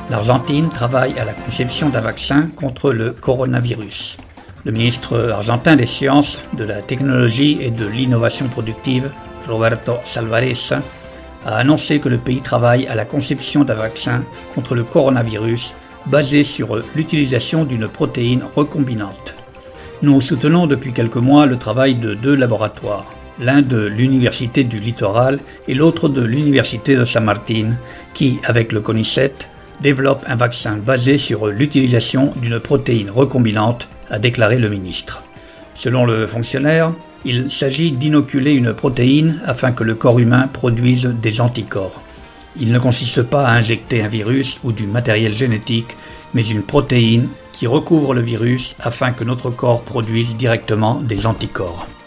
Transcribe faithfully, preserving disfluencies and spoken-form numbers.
L'Argentine travaille à la conception d'un vaccin contre le coronavirus. Le ministre argentin des Sciences, de la Technologie et de l'Innovation productive, Roberto Salvarez, a annoncé que le pays travaille à la conception d'un vaccin contre le coronavirus basé sur l'utilisation d'une protéine recombinante. Nous soutenons depuis quelques mois le travail de deux laboratoires, l'un de l'Université du Littoral et l'autre de l'Université de San Martín, qui, avec le CONICET, développe un vaccin basé sur l'utilisation d'une protéine recombinante, a déclaré le ministre. Selon le fonctionnaire, il s'agit d'inoculer une protéine afin que le corps humain produise des anticorps. Il ne consiste pas à injecter un virus ou du matériel génétique, mais une protéine qui recouvre le virus afin que notre corps produise directement des anticorps.